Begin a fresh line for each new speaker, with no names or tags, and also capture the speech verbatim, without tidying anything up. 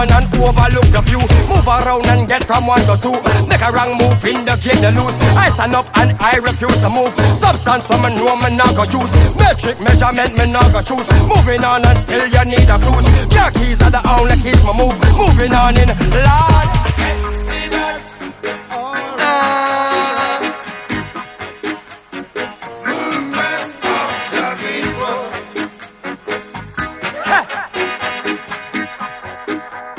and overlook the view. Move around and get from one to two. Make a wrong move in the game, they lose. I stand up and I refuse to move. Substance from a know me not go use. Metric measurement me not go choose. Moving on and still you need a cruise. Your keys are the only keys me move. Moving on in life.